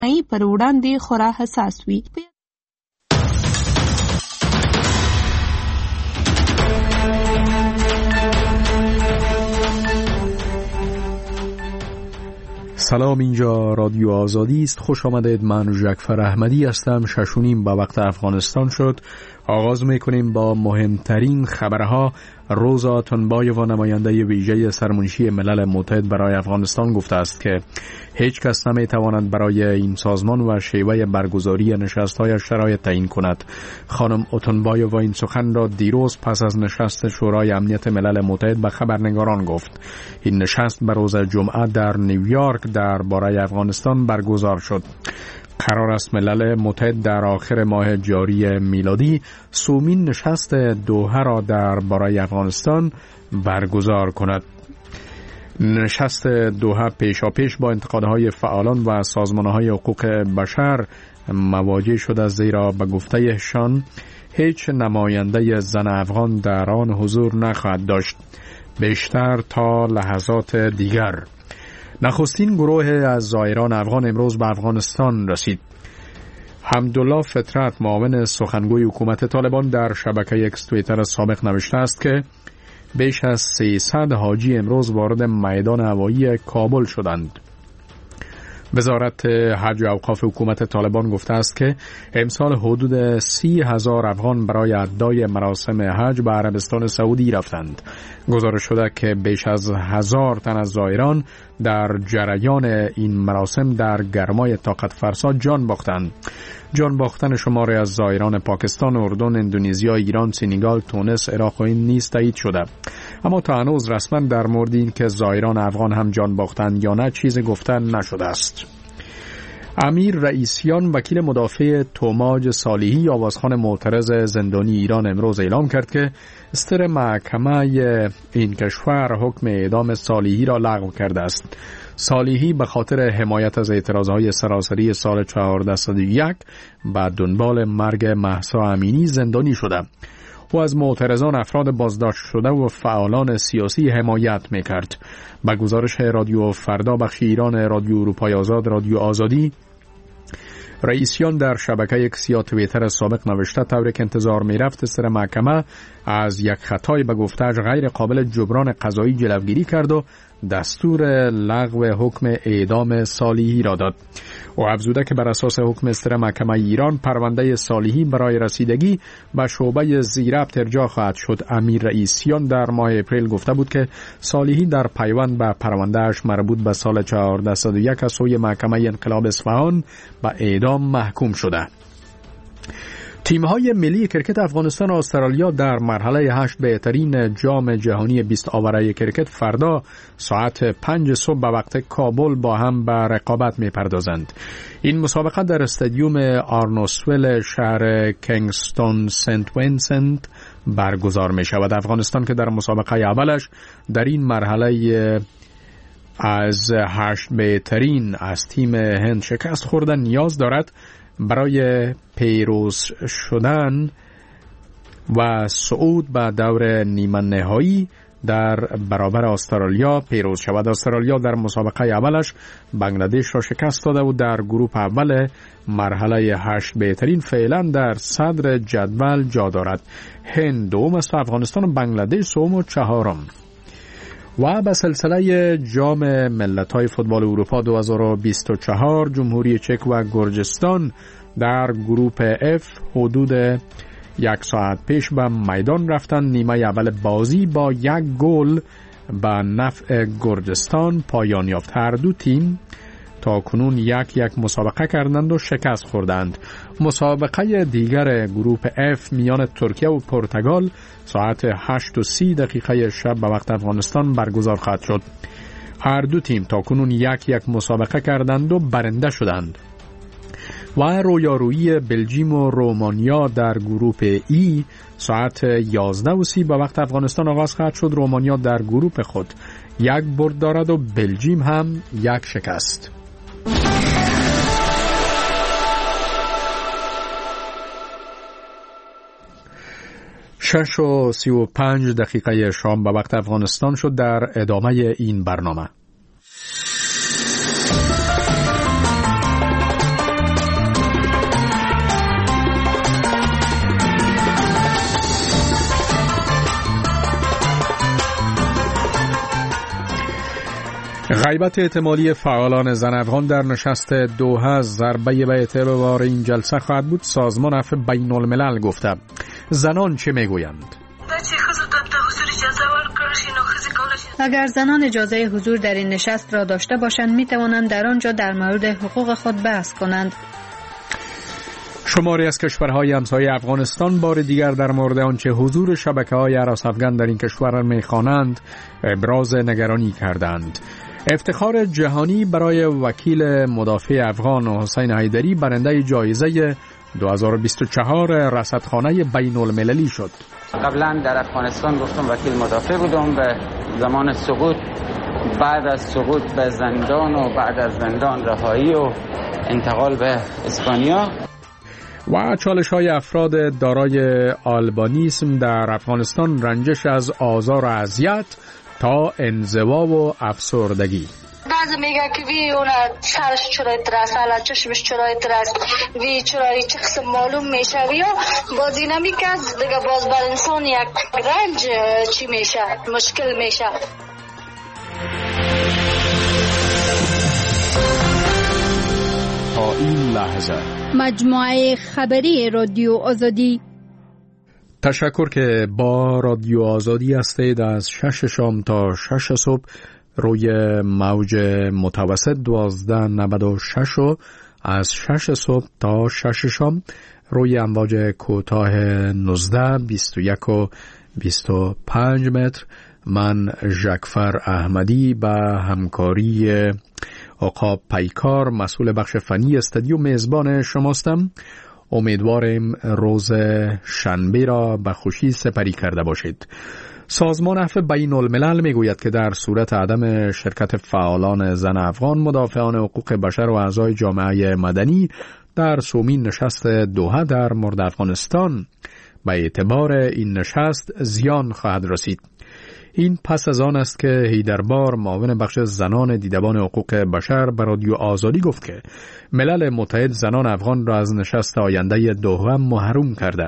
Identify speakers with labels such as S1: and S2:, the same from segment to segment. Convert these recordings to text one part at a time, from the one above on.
S1: پر وړاندې خورا حساس وي.
S2: سلام، اینجا رادیو آزادی است. خوش آمدید. من ژکفر احمدی هستم. 6:30 به وقت افغانستان شد. آغاز میکنیم با مهمترین خبرها. روزا تنبایو و نماینده ویژه سرمنشی ملل متحد برای افغانستان گفته است که هیچ کس نمیتواند برای این سازمان و شیوه برگزاری نشست‌های شرایط تعیین کند. خانم تنبایو این سخن را دیروز پس از نشست شورای امنیت ملل متحد به خبرنگاران گفت. این نشست به روز جمعه در نیویورک درباره افغانستان برگزار شد. قرار است ملل متحد در آخر ماه جاری میلادی سومین نشست دوحه را درباره افغانستان برگزار کند. نشست دوحه پیشاپیش با انتقادهای فعالان و سازمانهای حقوق بشر مواجه شده، زیرا به گفتهشان هیچ نماینده زن افغان در آن حضور نخواهد داشت، بیشتر تا لحظات دیگر. نخستین گروه از زائران افغان امروز به افغانستان رسید. حمدالله فطرت، معاون سخنگوی حکومت طالبان، در شبکه اکس توییتر سابق نوشته است که بیش از 300 حاجی امروز وارد میدان هوایی کابل شدند. وزارت حج و اوقاف حکومت طالبان گفته است که امسال حدود 30,000 افغان برای ادای مراسم حج به عربستان سعودی رفتند. گزارش شده که بیش از 1000 تن از زائران در جریان این مراسم در گرمای طاقت فرسا جان باختند. جان باختن شماری از زائران پاکستان، اردن، اندونزیا، ایران، سنگال، تونس، عراق و این نیز تایید شده. اما تا هنوز رسما در مورد این که زائران افغان هم جان باختند یا نه چیزی گفته نشده است. امیر رئیسیان، وکیل مدافع توماج صالحی، آوازخوان معترض زندانی ایران، امروز اعلام کرد که استر محکمه این کشور حکم اعدام صالحی را لغو کرده است. صالحی به خاطر حمایت از اعتراضهای سراسری سال 1401 به دنبال مرگ مهسا امینی زندانی شده. او از معترضان، افراد بازداشت شده و فعالان سیاسی حمایت میکرد. به گزارش رادیو فردا بخش ایران رادیو اروپای آزاد، رادیو آزادی، رئیسیان در شبکه اکس یا توییتر سابق نوشته طوری که انتظار میرفت استر محکمه از یک خطای به گفته‌اش غیر قابل جبران قضایی جلوگیری کرد و دستور لغو حکم اعدام صالحی را داد. او افزوده که بر اساس حکم استر محکمه ایران پرونده صالحی برای رسیدگی به شعبه ضبط ارجاع خواهد شد. امیر رئیسیان در ماه اپریل گفته بود که صالحی در پیوند به پروندهش مربوط به سال 1401 از سوی محکمه انقلاب اصفهان به اعدام محکوم شده. تیم‌های ملی کرکت افغانستان و استرالیا در مرحله 8 بهترین جام جهانی 20 آوره کرکت فردا ساعت 5 صبح به وقت کابل با هم به رقابت می‌پردازند. این مسابقه در استادیوم آرنوسویل شهر کینگستون سنت وینسنت برگزار می‌شود. افغانستان که در مسابقه اولش در این مرحله از 8 بهترین از تیم هند شکست خورده نیاز دارد برای پیروز شدن و صعود به دور نیمه نهایی در برابر استرالیا پیروز شود. استرالیا در مسابقه اولش بنگلادش را شکست داده و در گروه اول مرحله 8 بهترین فعلا در صدر جدول جا دارد. هند دوم است، افغانستان و بنگلادش سوم و چهارم. و به سلسله جام ملت‌های فوتبال اروپا 2024 جمهوری چک و گرجستان در گروه F حدود 1 ساعت پیش به میدان رفتند. نیمه اول بازی با 1 گل به نفع گرجستان پایان یافت. هر دو تیم تا کنون 1-1 مسابقه کردند و شکست خوردند. مسابقه دیگر گروه F میان ترکیه و پرتغال ساعت 8:30 شب به وقت افغانستان برگزار خواهد شد. هر دو تیم تا کنون 1-1 مسابقه کردند و برنده شدند. و رویارویی بلژیم و رومانیا در گروه ای ساعت 11:30 به وقت افغانستان آغاز خواهد شد. رومانیا در گروه خود 1 برد دارد و بلژیم هم 1 شکست. 6:35 شام به وقت افغانستان شد. در ادامه این برنامه غیبت احتمالی فعالان زن افغان در نشست دوحه ضربه به اعتبار این جلسه خواهد بود. سازمان عفو بین الملل گفته. زنان چه میگویند؟
S3: اگر زنان اجازه حضور در این نشست را داشته باشند می توانند در آنجا در مورد حقوق خود بحث کنند.
S2: شماری از کشورهای همسایه افغانستان بار دیگر در مورد آنچه حضور شبکه‌های هراس افغان در این کشور می‌خوانند ابراز نگرانی کردند. افتخار جهانی برای وکیل مدافع افغان حسین حیدری برنده جایزه 2024 رصدخانه بین المللی شد.
S4: قبلا در افغانستان گفتم وکیل مدافع بودم. به زمان سقوط، بعد از سقوط به زندان و بعد از زندان رهایی و انتقال به اسپانیا
S2: و چالش‌های افراد دارای آلبانیسم در افغانستان، رنجش از آزار و اذیت تا انزوا و افسردگی.
S5: بعضی میگه که وی اون سرش چرای ترس، حالا چشمش چرای ترس، وی چرای چه قسم معلوم میشه ویا باز اینا میکرد دیگه باز بر انسان یک رنج چی میشه، مشکل میشه.
S2: تا این لحظه
S6: مجموعه خبری رادیو آزادی.
S2: تشکر که با رادیو آزادی هستید. از 6 شام تا 6 صبح روی موج متوسط 1296 و از 6 صبح تا 6 شام روی امواج کوتاه 19 21 و 25 متر. من ژکفر احمدی به همکاری آقا پیکار مسئول بخش فنی استودیو میزبان شماستم. امیدواریم روز شنبه را به خوشی سپری کرده باشید. سازمان عفو بین الملل میگوید که در صورت عدم شرکت فعالان زن افغان، مدافعان حقوق بشر و اعضای جامعه مدنی در سومین نشست دوحه در مورد افغانستان، به اعتبار این نشست زیان خواهد رسید. این پس از آن است که حیدربار معاون بخش زنان دیدبان حقوق بشر به رادیو آزادی گفت که ملل متحد زنان افغان را از نشست آینده دوحه محروم کرده.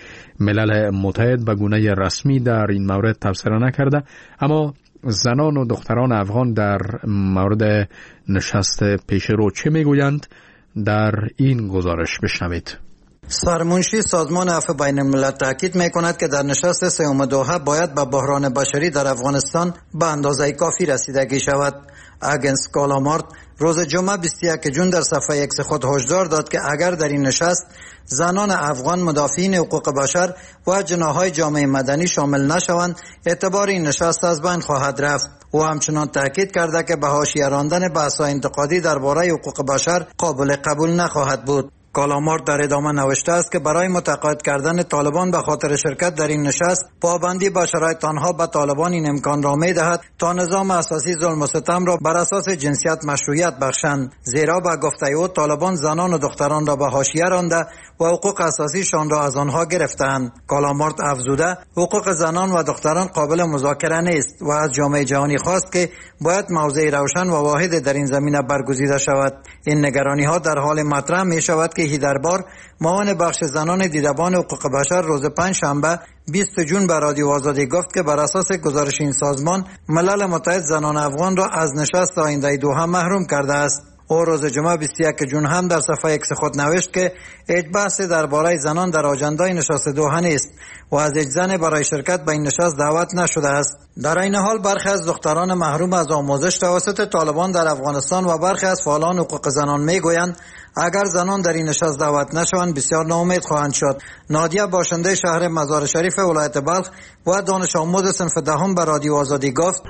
S2: ملل متحد به گونه رسمی در این مورد تبصره نکرده، اما زنان و دختران افغان در مورد نشست پیشرو چه میگویند؟ در این گزارش بشنوید.
S7: سرمنشی سازمان عفو بین الملل تاکید میکند که در نشست سوم دوحه باید به بحران بشری در افغانستان به اندازه کافی رسیدگی شود. اگنس کالامارت روز جمعه 21 جون در صفحه ایکس خود هشدار داد که اگر در این نشست زنان افغان مدافعین حقوق بشر و جناح‌های جامعه مدنی شامل نشوند، اعتبار این نشست از بین خواهد رفت. او همچنان تاکید کرده که به حاشیه راندن بحث‌های انتقادی درباره حقوق بشر قابل قبول نخواهد بود. کالامارت در ادامه نوشته است که برای متقاعد کردن طالبان به خاطر شرکت در این نشست، پابندی بر شرایط آنها به طالبان این امکان را می‌دهد تا نظام اساسی ظلم و ستم را بر اساس جنسیت مشروعیت بخشند، زیرا به گفته او طالبان زنان و دختران را به حاشیه رانده و حقوق اساسیشان را از آنها گرفتند. کالامارت افزوده حقوق زنان و دختران قابل مذاکره نیست و از جامعه جهانی خواست که باید موضع روشن و واحد در این زمینه برگزیده شود. این نگرانی‌ها در حال مطرح می‌شود که حیدربار معاون بخش زنان دیدبان حقوق بشر روز پنجشنبه 20 جون به رادیو آزادی گفت که بر اساس گزارش این سازمان ملل متحد زنان افغان را از نشست آینده دوحه محروم کرده است. او روز جمعه 21 جون هم در صفحه ایکس خود نوشت که هیچ بحثی درباره زنان در آجندای نشست دوحه نیست و از هیچ زنی برای شرکت به این نشست دعوت نشده است. در این حال برخی از دختران محروم از آموزش توسط طالبان در افغانستان و برخی از فعالان حقوق زنان میگویند اگر زنان در این نشست دعوت نشوند بسیار ناامید خواهند شد. نادیه باشنده شهر مزار شریف ولایت بلخ و دانش آموز صنف دهم به رادیو آزادی گفت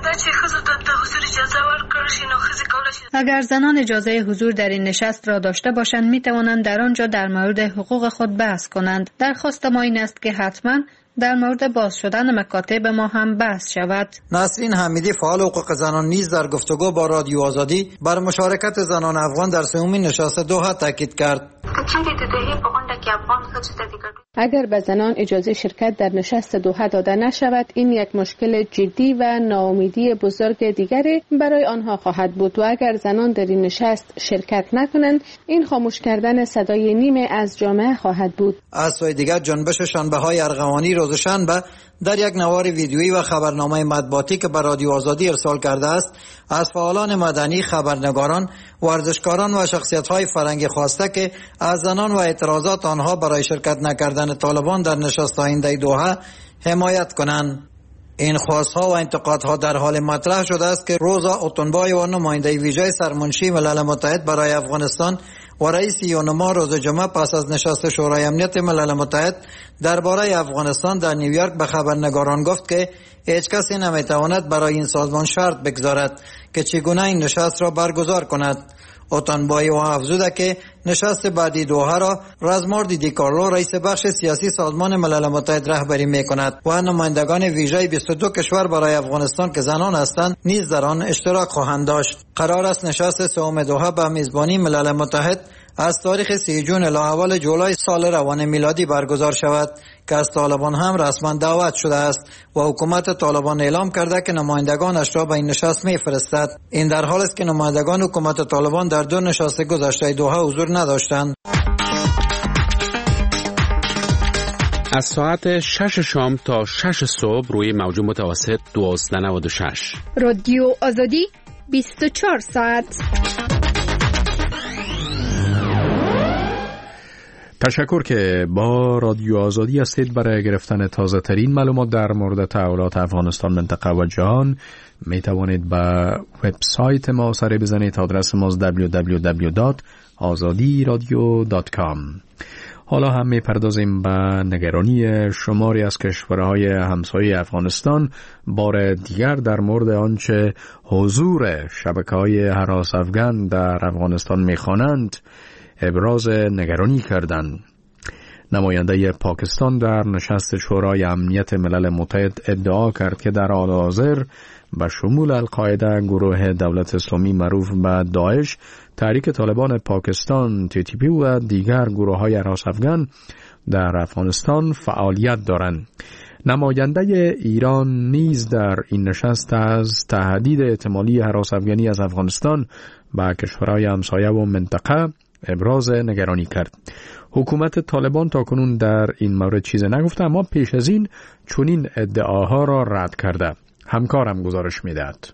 S3: اگر زنان اجازه حضور در این نشست را داشته باشند می توانند در آنجا در مورد حقوق خود بحث کنند. درخواست ما این است که حتما در مورد باز شدن مکاتب ما هم بحث شود.
S7: نسرین حمیدی فعال حقوق زنان نیز در گفتگو با رادیو آزادی بر مشارکت زنان افغان در سومین نشست دوحه تاکید کرد.
S8: اگر به زنان اجازه شرکت در نشست دوحه داده نشود، این یک مشکل جدی و ناامیدی بزرگ دیگری برای آنها خواهد بود و اگر زنان در این نشست شرکت نکنند، این خاموش کردن صدای نیمه از جامعه خواهد بود.
S7: از سوی دیگر جنبش شنبه‌های ارغوانی روز شنبه در یک نوار ویدیویی و خبرنامه مطبوعاتی که به رادیو آزادی ارسال کرده است، از فعالان مدنی، خبرنگاران، ورزشکاران و شخصیت‌های فرهنگی خواسته که از زنان و اعتراضات آنها برای شرکت نکردن طالبان در نشست آینده دوحه حمایت کنند. این خواستها و انتقادها در حال مطرح شده است که روزا اوتونبای و نماینده ویژه سرمنشی ملل متحد برای افغانستان و رئیس یونما روز جمعه پس از نشست شورای امنیت ملل متحد درباره افغانستان در نیویورک به خبرنگاران گفت که هیچ کسی نمیتواند برای این سازمان شرط بگذارد که چگونه این نشست را برگزار کند. اوتانبای و افزوده که نشست بعدی دوحه را رزمارد دیکارلو رئیس بخش سیاسی سازمان ملل متحد رهبری می کند و نمایندگان ویژه 22 کشور برای افغانستان که زنان هستند نیز در آن اشتراک خواهند داشت. قرار است نشست سوم دوحه به میزبانی ملل متحد از تاریخ 3 جون الی اول جولای سال روان میلادی برگزار شود که از طالبان هم رسما دعوت شده است و حکومت طالبان اعلام کرده که نمایندگانش را به این نشست می‌فرستد. این در حالی است که نمایندگان حکومت طالبان در 2 نشست گذشته دوحه حضور نداشتند.
S9: از ساعت 6 شام تا 6 صبح روی موج متوسط 1296
S6: رادیو آزادی 24 ساعت.
S2: تشکر که با رادیو آزادی هستید. برای گرفتن تازه ترین معلومات در مورد تحولات افغانستان، منطقه و جهان می توانید به وبسایت ما سری بزنید. آدرس ما www.azadiradio.com. حالا هم می پردازیم به نگرانی شماری از کشورهای همسایه افغانستان بار دیگر در مورد آنچه حضور شبکه‌های هراس افغان در افغانستان می خوانند ابراز نگرانی کردند. نماینده پاکستان در نشست شورای امنیت ملل متحد ادعا کرد که در حال حاضر به شمول القاعده، گروه دولت اسلامی معروف به داعش، تحریک طالبان پاکستان TTP و دیگر گروه‌های هراس افغان در افغانستان فعالیت دارند. نماینده ایران نیز در این نشست از تهدید احتمالی هراس افغانی از افغانستان به کشورهای همسایه و منطقه ابراز نگرانی کرد. حکومت طالبان تاکنون در این مورد چیز نگفته، اما پیش از این چنین ادعاها را رد کرده. همکارم گزارش میدهد.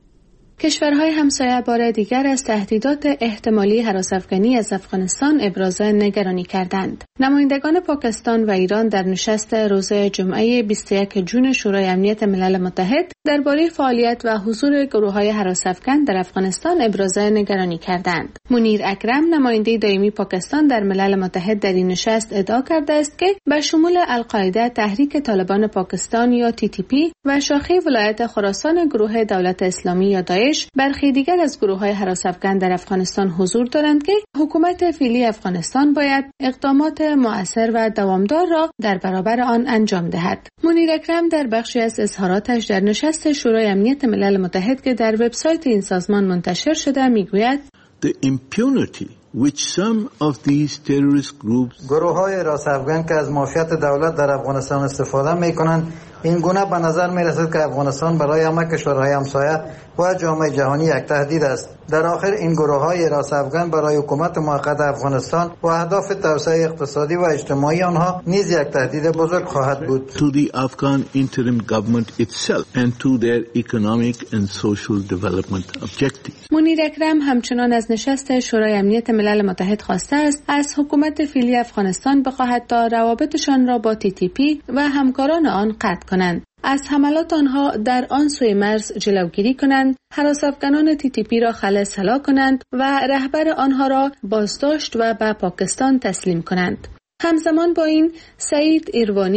S8: کشورهای همسایه بار دیگر از تهدیدات احتمالی هراس افغانی از افغانستان ابراز نگرانی کردند. نمایندگان پاکستان و ایران در نشست روز جمعه 21 جون شورای امنیت ملل متحد درباره فعالیت و حضور گروه‌های هراس افغان در افغانستان ابراز نگرانی کردند. منیر اکرم، نماینده دائمی پاکستان در ملل متحد، در این نشست ادعا کرده است که به شمول القاعده، تحریک طالبان پاکستان یا TTP و شاخه ولایت خراسان گروه دولت اسلامی یا داعش، برخی دیگر از گروه‌های هراس افغان در افغانستان حضور دارند که حکومت فعلی افغانستان باید اقدامات مؤثر و دوامدار را در برابر آن انجام دهد. منیر اکرم در بخشی از اظهاراتش در نشست شورای امنیت ملل متحد که در وبسایت این سازمان منتشر شده میگوید:
S10: The impunity which some of these terrorist groups
S7: گروه‌های هراس افغان که از مافیات دولت در افغانستان استفاده می‌کنند، این گونه به نظر می‌رسد که افغانستان برای همه کشورهای همسایه و جامعه جهانی یک تهدید است. در آخر این گروه‌های هراس افغان برای حکومت موقت افغانستان و اهداف توسعه اقتصادی و اجتماعی آنها نیز یک تهدید بزرگ خواهد بود.
S10: To the Afghan interim government itself and to their economic and social development objectives.
S8: منیر اکرم همچنان از نشست شورای امنیت ملل متحد خواسته است از حکومت فعلی افغانستان بخواهد تا روابطشان را با TTP و همکاران آن قطع کنند، از حملات آنها در آن سوی مرز جلوگیری کنند، هراس افغانان TTP را خلاص کنند و رهبر آنها را بازداشت و به پاکستان تسلیم کنند. همزمان با این، سعید ایروانی،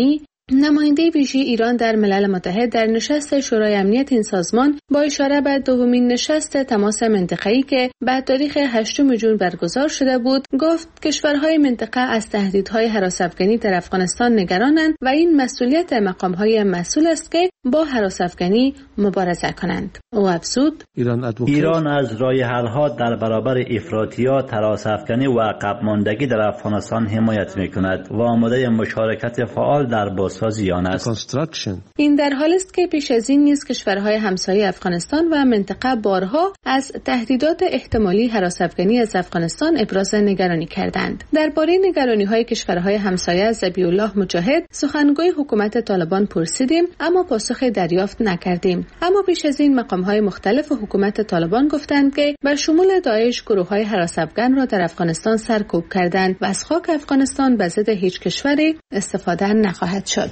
S8: نماینده ویژه ایران در ملل متحد در نشست شورای امنیت این سازمان با اشاره به دومین نشست تماس منطقه‌ای که بعد تاریخ 8 جون برگزار شده بود، گفت کشورهای منطقه از تهدیدهای هراس‌افکنی در افغانستان نگرانند و این مسئولیت مقام‌های مسئول است که با هراس‌افکنی مبارزه کنند. او افزود:
S11: ایران از راه حل‌ها در برابر افراطیات، هراس‌افکنی و عقب ماندگی در افغانستان حمایت می‌کند و آماده مشارکت فعال در بازسازی آن است.
S8: این در حالی است که پیش از این نیز کشورهای همسایه افغانستان و منطقه بارها از تهدیدات احتمالی هراس‌افکنی از افغانستان ابراز نگرانی کردند. درباره نگرانی‌های کشورهای همسایه از ذبیح الله مجاهد سخنگوی حکومت طالبان پرسیدیم، اما پاسخ دریافت نکردیم. اما پیش از این مقام‌های مختلف حکومت طالبان گفتند که به شمول داعش گروه‌های هراس‌افکن را در افغانستان سرکوب کردند و از خاک افغانستان به ضد هیچ کشوری استفاده نخواهد شد.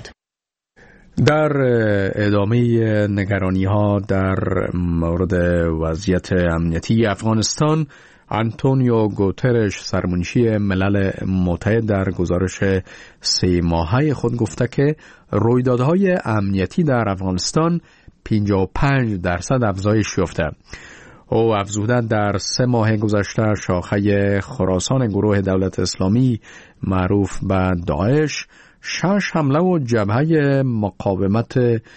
S2: در ادامه نگرانی‌ها در مورد وضعیت امنیتی افغانستان، آنتونیو گوترش سرمنشی ملل متحد در گزارش 3 ماهه خود گفته که رویدادهای امنیتی در افغانستان 55% افزایش یافته. او افزوده در 3 ماه گذشته شاخه خراسان گروه دولت اسلامی معروف به داعش 6 حمله و جبهه مقاومت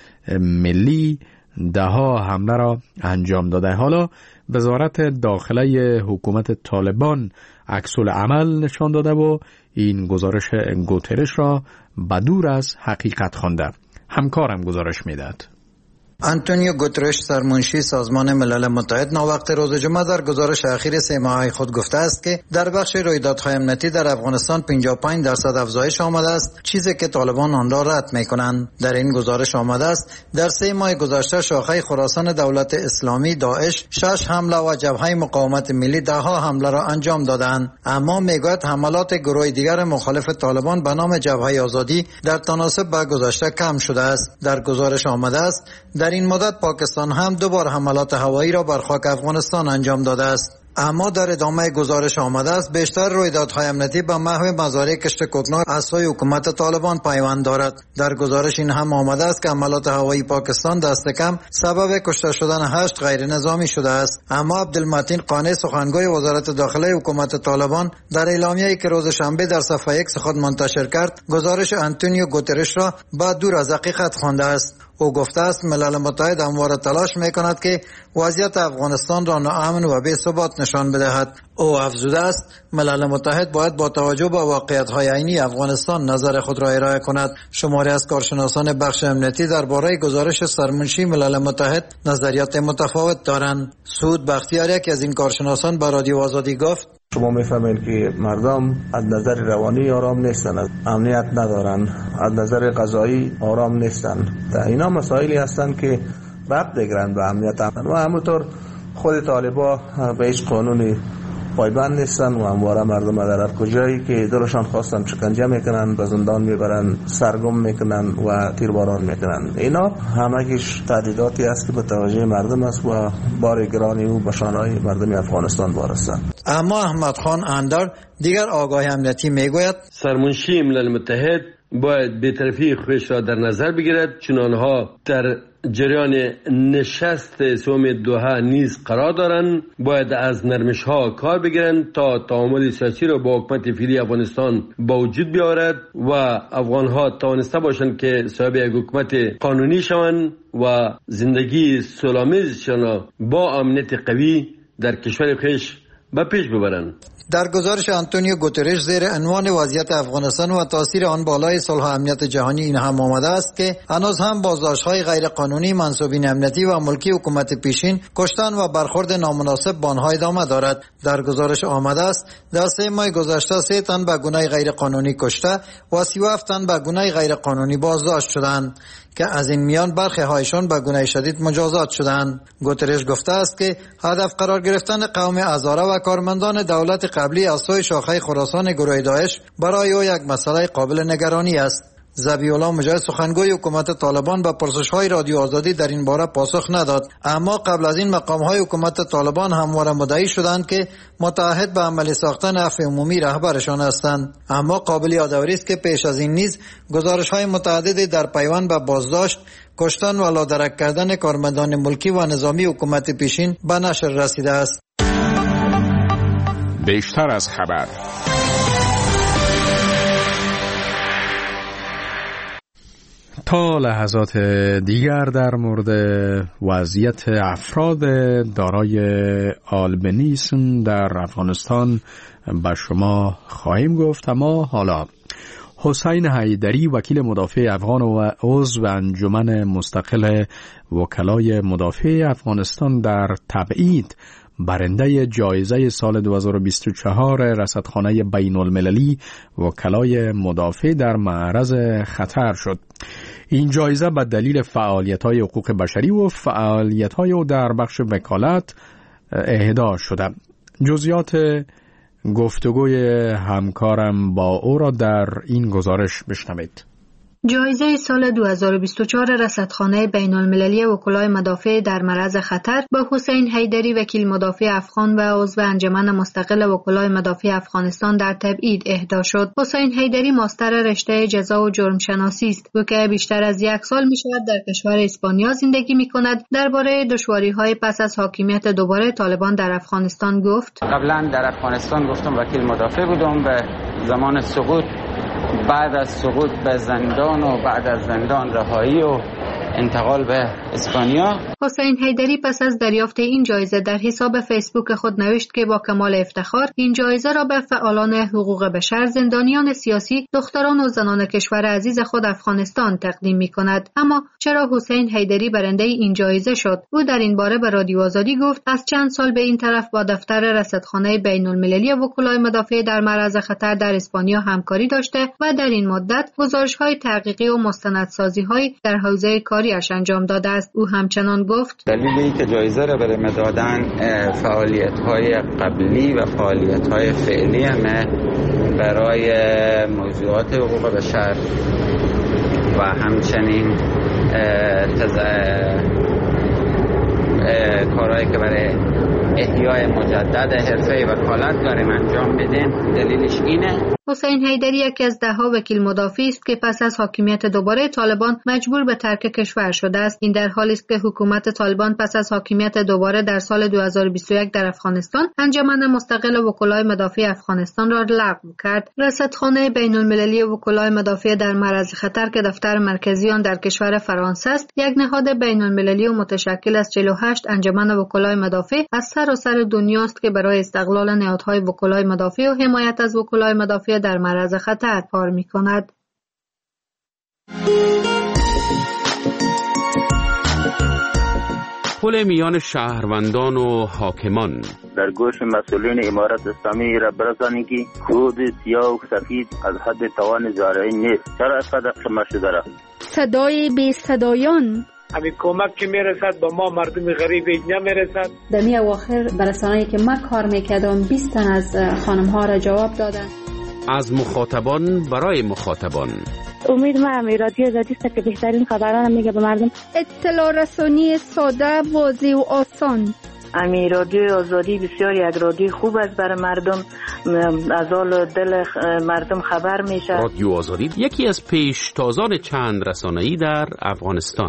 S2: ملی 10 حمله را انجام داده. حالا وزارت داخله حکومت طالبان عکس‌العمل نشان داده و این گزارش گوترش را بدور از حقیقت خوانده. همکارم گزارش میداد.
S7: آنتونیو گوترش سرمنشی سازمان ملل متحد ناوقت روز جمعه در گزارش اخیر 3 ماهه خود گفته است که در بخش رویدادهای امنیتی در افغانستان 55% افزایش آمده است، چیزی که طالبان آن را رد می‌کنند. در این گزارش آمده است در 3 ماه گذشته شاخه خراسان دولت اسلامی داعش 6 حمله و جبهه مقاومت ملی 10 حمله را انجام دادند، اما میگوید حملات گروه دیگر مخالف طالبان به نام جبهه آزادی در تناسب با گذشته کم شده است. در گزارش آمده است در این مدت پاکستان هم 2 بار حملات هوایی را بر خاک افغانستان انجام داده است. اما در ادامه گزارش آمده است بیشتر رویدادهای امنیتی به محو مزارع کشت کوکنار از سوی حکومت طالبان پیوند دارد. در گزارش این هم آمده است که حملات هوایی پاکستان دست کم سبب کشته شدن 8 غیر نظامی شده است. اما عبدالمتین قانع سخنگوی وزارت داخله حکومت طالبان در اعلامیه‌ای که روز شنبه در صفحه ایکس خود منتشر کرد، گزارش آنتونیو گوترش را با دور از حقیقت خوانده است. او گفته است ملل متحد همواره تلاش می‌کند که وضعیت افغانستان را ناامن و بی‌ثبات نشان بدهد. او افزوده است ملل متحد باید با توجه به واقعیت‌های عینی افغانستان نظر خود را ارائه کند. شماری از کارشناسان بخش امنیتی درباره گزارش سرمنشی ملل متحد نظریات متفاوت دارند. سعود بختیار یکی از این کارشناسان به رادیو آزادی گفت:
S12: شما میفهمید که مردم از نظر روانی آرام نیستن، از امنیت ندارن، از نظر غذایی آرام نیستن. اینا مسائلی هستند که ربط دارن به امنیت و همونطور خود طالبا به هیچ قانونی پایبند نیستن و همواره مردم در هر کجایی که دلشان خواستن شکنجه میکنن، به زندان میبرن، سرگم میکنن و تیرباران میکنن. اینا همگیش تهدیداتی است که به توجه مردم است و بار گرانی او به شانهای مردم افغانستان وارستند.
S7: اما احمد خان اندر دیگر آگاه امنیتی میگوید
S13: سرمنشی ملل متحد باید بی‌طرفی خودش را در نظر بگیرد، چون آنها در جریان نشست سوم دوحه نیز قرار دارند. باید از نرمش ها کار بگیرند تا تعامل سیاسی را با حکومت فعلی افغانستان با وجود بیاورد و افغان ها توانسته باشند که صاحب یک حکومت قانونی شوند و زندگی صلح‌آمیزشان با امنیت قوی در کشور خودش به پیش ببرند.
S7: در گزارش آنتونیو گوترش زیر عنوان وضعیت افغانستان و تاثیر آن بالای صلح و امنیت جهانی این هم آمده است که هنوز هم بازداشت‌های غیر قانونی منصوبین امنیتی و ملکی حکومت پیشین، کشتن و برخورد نامناسب با آنها ادامه دارد. در گزارش آمده است در 3 ماه گذشته 3 تن به گناه غیر قانونی کشته و 37 تن به گناه غیر قانونی بازداشت شدند که از این میان برخی هایشان به گناه شدید مجازات شدند. گوترش گفته است که هدف قرار گرفتن قوم هزاره و کارمندان دولت قبلی از سوی شاخه خراسان گروه داعش برای او یک مسئله قابل نگرانی است. ذبیح‌الله مجاهد سخنگوی حکومت طالبان به پرسش‌های رادیو آزادی در این باره پاسخ نداد، اما قبل از این مقام‌های حکومت طالبان همواره مدعی شدند که متعهد به عملی ساختن عفو عمومی رهبرشان هستند. اما قابل یادآوری است که پیش از این نیز گزارش‌های متعددی در پیوند به بازداشت، کشتن و لادرک کردن کارمندان ملکی و نظامی حکومت پیشین به نشر رسیده است.
S2: بیشتر از خبر. تا لحظات دیگر در مورد وضعیت افراد دارای آلبانیسم در افغانستان به شما خواهیم گفت، اما حالا حسین حیدری وکیل مدافع افغان و عضو انجمن مستقل وکلای مدافع افغانستان در تبعید برنده جایزه سال 2024 رصدخانه بین المللی وکلای مدافع در معرض خطر شد. این جایزه به دلیل فعالیت‌های حقوق بشری و فعالیت‌های او در بخش وکالت اهدا شده. جزئیات گفتگوی همکارم با او را در این گزارش بشنوید.
S3: جایزه سال 2024 رصدخانه بین المللی وکلای مدافع در معرض خطر به حسین حیدری وکیل مدافع افغان و عضو انجمن مستقل وکلای مدافع افغانستان در تبعید اهدا شد. حسین حیدری ماستر رشته جزا و جرم شناسی است و که بیشتر از 1 سال می شود در کشور اسپانیا زندگی می کند. درباره دشواری‌های پس از حاکمیت دوباره طالبان در افغانستان گفت:
S4: قبلا در افغانستان گفتم وکیل مدافع بودم، به زمان سقوط، بعد از سقوط به زندان و بعد از زندان رهایی و انتقال به اسپانیا.
S3: حسین حیدری پس از دریافت این جایزه در حساب فیسبوک خود نوشت که با کمال افتخار این جایزه را به فعالان حقوق بشر، زندانیان سیاسی، دختران و زنان کشور عزیز خود افغانستان تقدیم می کند. اما چرا حسین حیدری برنده این جایزه شد؟ او در این باره به رادیو آزادی گفت از چند سال به این طرف با دفتر رصدخانه بین المللی وکلای مدافع در معرض خطر در اسپانیا همکاری داشته و در این مدت گزارش‌های تحقیقی و مستندسازی‌های در حوزه کاریش انجام داده است. او همچنان گفت
S4: دلیلی که جایزه را برای دادن فعالیت‌های قبلی و فعالیت‌های فعلی همه برای موضوعات حقوق بشر و همچنین کارهایی که برای احیای مجدد حرفه وکالت داریم انجام بدیم. دلیلش اینه.
S3: حسین حیدری یکی از 10 وکیل مدافع است که پس از حاکمیت دوباره طالبان مجبور به ترک کشور شده است. این در حالی است که حکومت طالبان پس از حاکمیت دوباره در سال 2021 در افغانستان انجمن مستقل وکلای مدافع افغانستان را لغو کرد. رصدخانه بین المللی وکلای مدافع در معرض خطر که دفتر مرکزی آن در کشور فرانسه است، یک نهاد بین المللی و متشکل از 48 انجمن وکلای مدافع از سراسر دنیا است که برای استقلال نهادهای وکلای مدافع و حمایت از وکلای مدافع در معرض خطر کار می‌کند.
S9: پل میان شهروندان و حاکمان
S14: در گوش مسئولین امارت اسلامی را برسانید که خود سیاه و سفید از حد توان زارعی نیست. چرا اینقدر خمار شده را؟
S6: صدای بی صدایان
S15: همین کمک که میرسد با ما مردم غریب نمیرسد.
S8: در می اواخر برسانه‌ای که من کار میکردم 20 تن از خانم‌ها را جواب دادن.
S9: از مخاطبان برای مخاطبان.
S16: امید من رادیو آزادی است که بهترین خبران میگه به مردم.
S6: اطلاع رسانی ساده، واضح و آسان.
S16: امی رادیو آزادی بسیار یک رادیو خوب است برای مردم، از حال دل مردم خبر میشه.
S9: رادیو آزادی یکی از پیشتازان چند رسانه‌ای در افغانستان.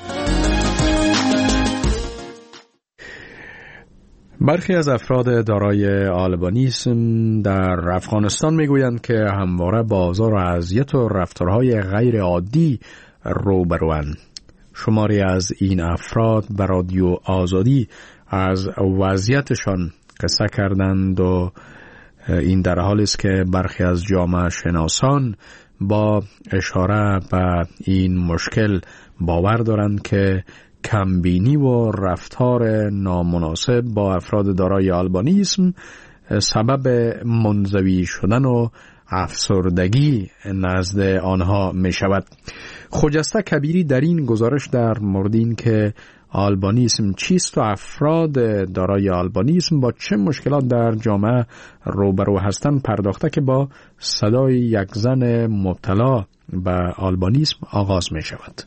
S2: برخی از افراد دارای آلبانیسم در افغانستان میگویند که همواره با آزار و اذیت و رفتارهای غیر عادی روبروند. شماری از این افراد به رادیو آزادی از وضعیتشان قصه کردند و این در حالی است که برخی از جامعه شناسان با اشاره به این مشکل باور دارند که کمبینی و رفتار نامناسب با افراد دارای آلبانیسم سبب منزوی شدن و افسردگی نزد آنها می شود. خجسته کبیری در این گزارش در مورد این که آلبانیسم چیست و افراد دارای آلبانیسم با چه مشکلات در جامعه روبرو هستند پرداخته که با صدای یک زن مبتلا به آلبانیسم آغاز می شود.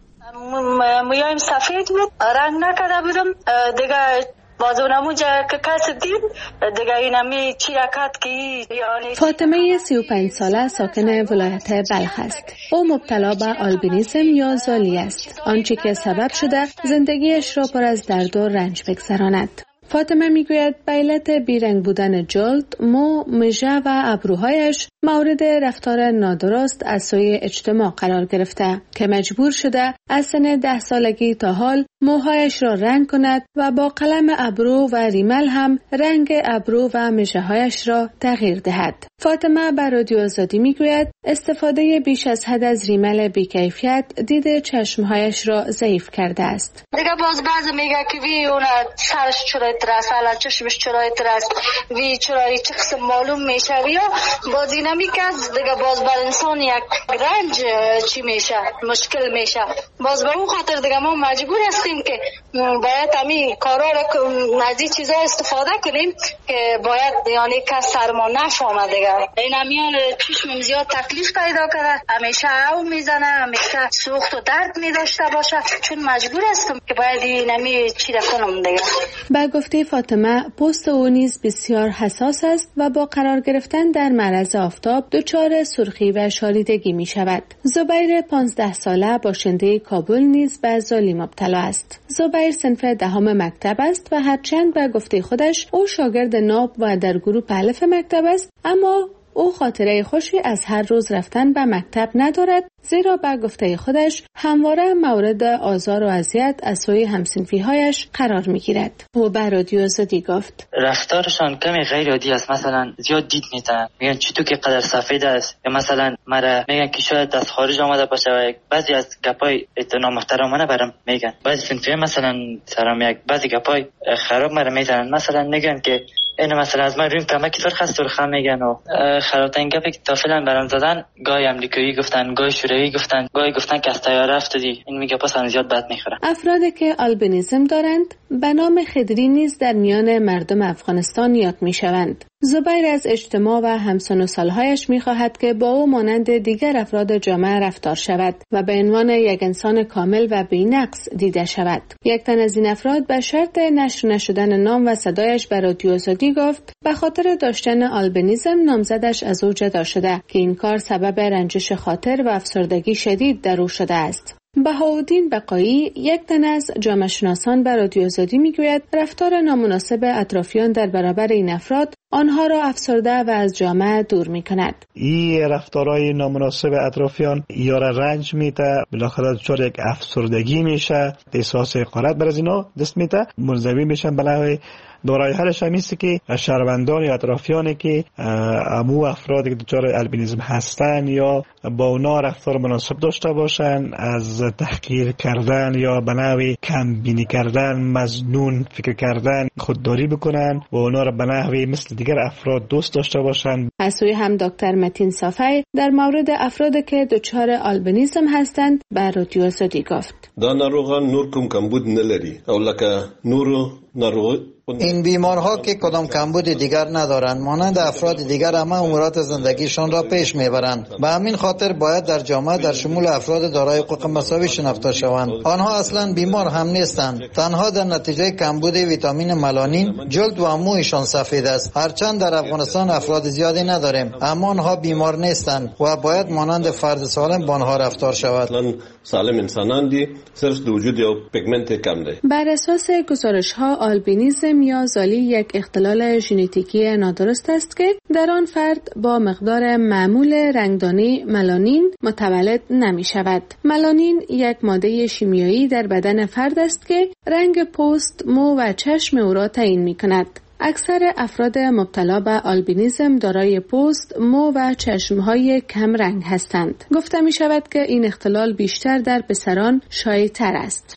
S5: مویایم سفید بود، رنگ نکرده بودم دیگه. بازونمو جا که کس دید دیگه اینمی چی رکت که یعنی.
S8: فاطمه 35 ساله ساکن ولایت بلخ است. او مبتلا به آلبینیسم یا زالی است، آنچه که سبب شده زندگیش را پر از درد و رنج بگذراند. فاطمه میگوید به علت بیرنگ بودن جلد، مو، مژه و ابروهایش مورد رفتار نادرست از سوی اجتماع قرار گرفته که مجبور شده از سن 10 سالگی تا حال موهایش را رنگ کند و با قلم ابرو و ریمل هم رنگ ابرو و مژه‌هایش را تغییر دهد. فاطمه به رادیو آزادی میگوید استفاده بیش از حد از ریمل بی‌کیفیت دید چشمهایش را ضعیف کرده است.
S5: دیگه باز بعضی میگه که وی اون سرش چرای ترس، حالا چشمش چرای ترس، وی چرای چه قسم معلوم میشه ویا باز اینا میکرد دیگه باز بر انسان یک رنج چی میشه، مشکل میشه. باز به اون خاطر دیگه ما مجبور هستیم که باید همین کارا را از این چیزا استفاده کنیم که باید یعنی کس سرما نفهمه دیگه. این همیان چشمم زیاد تکلیف پیدا کرده، همیشه او میزنه، همیشه سوخت و درد میداشته باشه، چون مجبور هستم که باید این همی چی را کنم دیگه.
S8: با گفته فاطمه پوست او نیز بسیار حساس است و با قرار گرفتن در معرض آفتاب دچار سرخی و شالیدگی می شود. زبیر 15 ساله باشنده کابل نیز به زالی مبتلا است. زبیر صنف 10 مکتب است و هرچند به گفته خودش او شاگرد ناب و در گروه الف مکتب است، اما او خاطره خوشی از هر روز رفتن به مکتب ندارد، زیرا به گفته خودش همواره مورد آزار و اذیت از سوی همسنفی‌هایش قرار می‌گیرد. او به رادیو آزادی گفت
S17: رفتارشان کمی غیر عادی است. مثلا زیاد دید میزنن، میگن چطور که قدر سفید است، یا مثلا مرا میگن که شاید از خارج آمده باشه و بعضی از گپای نامحترمانه برام میگن. بعضی صنفی مثلا سرام یک بعضی گپای خراب مرا میزنن، مثلا میگن که اینو مثلا از من رویم کمکی سرخ است سرخم میگن و خرابترین گپی که تا فعلا برام زدن گاهی امریکایی گفتن، گاهی شوروی گفتن، گاهی گفتن که از طیاره افتادی. این میگه پس زیاد بد میخوره.
S8: افرادی که آلبینیسم دارند به نام خدری نیز در میان مردم افغانستان یاد میشوند. زبیر از اجتماع و همسن و سالهایش میخواهد که با او مانند دیگر افراد جامعه رفتار شود و به عنوان یک انسان کامل و بی‌نقص دیده شود. یک تن از این افراد به شرط نشر نشدن نام و صدایش به رادیو آزادی گفت به خاطر داشتن آلبینیسم نامزدش از او جدا شده که این کار سبب رنجش خاطر و افسردگی شدید در او شده است. بهاءالدین بقایی یک تن از جامعه شناسان به رادیو آزادی میگوید رفتار نامناسب اطرافیان در برابر این افراد آنها را افسرده و از جامعه دور میکند.
S18: این رفتارهای نامناسب اطرافیان یا را رنج میده، بالاخره دچار یک افسردگی میشه، احساس حقارت بر از اینا دست میده، منزوی میشن به نحو دارای حالش هم است که شهروندان یا اطرافیانی که امو افرادی که دچار البینیسم هستن یا با اونا رفتار مناسب داشته باشن، از تحقیر کردن یا به نحو کم بینی کردن، مظنون فکر کردن خودداری بکنن و اونا را به نحو مثل دیگر افراد دوست داشته باشن.
S8: از سوی هم دکتر متین صافی در مورد افرادی که دچار آلبینیسم هستند به رادیو آزادی گفت
S19: دا ناروغان نور کوم کمبود نلري او لکه نورو ناروغ
S7: این بیمارها که کدام کمبود دیگر ندارند مانند افراد دیگر همه امورات زندگیشان را پیش میبرند. به همین خاطر باید در جامعه در شمول افراد دارای حقوق مساوی شناخته شوند. آنها اصلا بیمار هم نیستند، تنها در نتیجه کمبود ویتامین ملانین جلد و مویشان سفید است. هرچند در افغانستان افراد زیادی نداریم اما آنها بیمار نیستند و باید مانند فرد سالم با آنها رفتار شود.
S19: سالم انسانان دی صرف د وجود یو پیگمنت کم دی.
S8: بر اساس گزارش‌ها آلبینیسم یا زالی یک اختلال ژنتیکی نادرست است که در آن فرد با مقدار معمول رنگدانی ملانین متولد نمی شود. ملانین یک ماده شیمیایی در بدن فرد است که رنگ پوست، مو و چشم او را تعیین می کند. اکثر افراد مبتلا به آلبینیسم دارای پوست، مو و چشمهای کم رنگ هستند. گفته می شود که این اختلال بیشتر در پسران شایع‌تر است.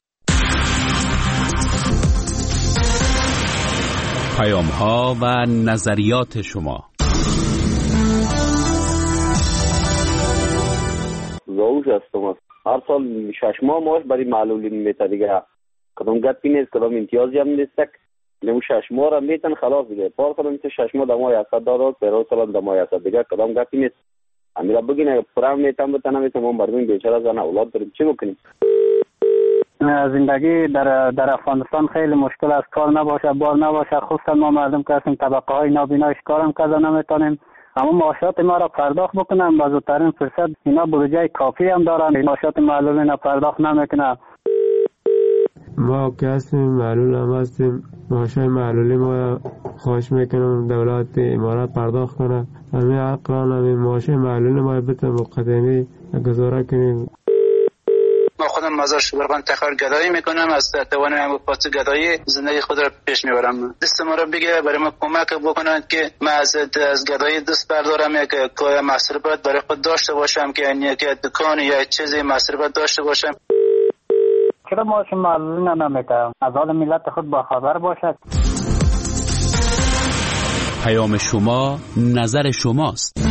S9: پیام‌ها و نظریات شما.
S20: زوج هستم. هر سال 6 ماه ماش برای معلولین میته دیگه. کدام گپی نیست، کدام امتیازی هم نیست. نمو 6 ماه را میتن خلاص دیگه پار کنم که 6 ماه دمای 100 دلار پیرو سال دمای 100 دیگه کدام گپی نیست. امیرا بگین اگه پرام میتم بتنم میتم ما مردم بیچاره زن اولاد داریم چی بکنیم؟
S21: زندگی در افغانستان خیلی مشکل است، کار نباشه بار نباشه، خصوصا ما مردم که هستیم طبقه های نابینایش کارم کرده نمیتونیم، اما معاشات ما را پرداخت بکنم با زودترین فرصت. اینا بودجه کافی هم دارن، معاشات معلول اینا پرداخت نمیکنن.
S22: ما که هستیم معلول هم هستیم، معاشای معلولی ما خواهش میکنم دولت امارات پرداخت کنه، همین حقان همین معاشای معلولی ما بتن مقدمی گزاره کنیم.
S23: ما خودم مزار شبرغان تخار گدایی میکنم، از توانم پاس گدایی زندگی خود را پیش میبرم. دست ما را بگه برای ما کمک بکنند که ما از گدایی دست بردارم، یک مصرفات برای خود داشته باشم که یک دکان یا چیزی مصرفات داشته باشم.
S21: چرا معاش معلولی نمیکنم؟ از حال ملت خود با خبر باشد.
S9: پیام شما نظر شماست.